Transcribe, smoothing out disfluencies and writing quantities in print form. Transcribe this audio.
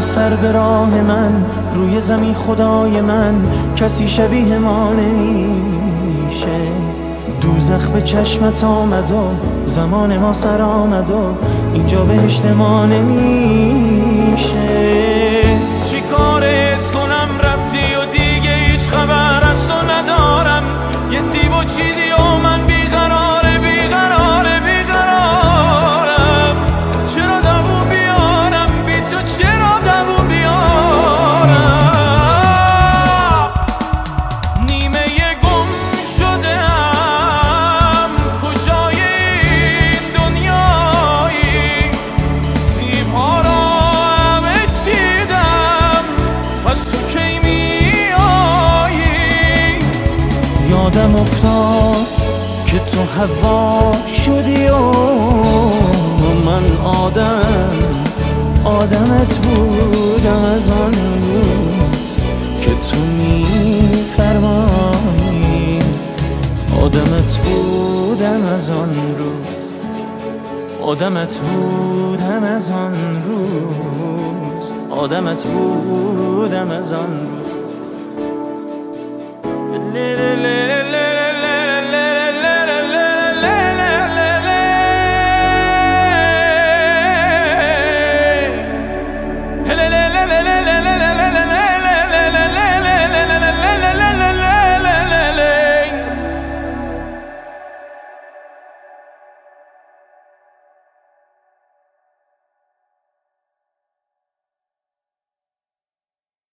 توی سر به راه من، روی زمین خدای من، کسی شبیه ما نمیشه. دوزخ به چشمت آمد و زمان ما سر آمد و اینجا بهشت ما نمیشه. چی کارت کنم رفتی و دیگه هیچ خبر از تو ندارم. یه سیب و چیدی و من بیقراره بیقراره بیقرارم. چرا دووم بیارم بی تو، چرا دووم بیارم. نیمه گم شدم کجای این دنیایی. سیب ها را همه چیدم پس تو کی میایی. یادم افتاد که تو هوا شدی و من آدمت بودم از آن روز که تو میفرمایی. آدمت بودم از آن روز، آدمت بودم از آن روز، آدمت بودم از آن روز.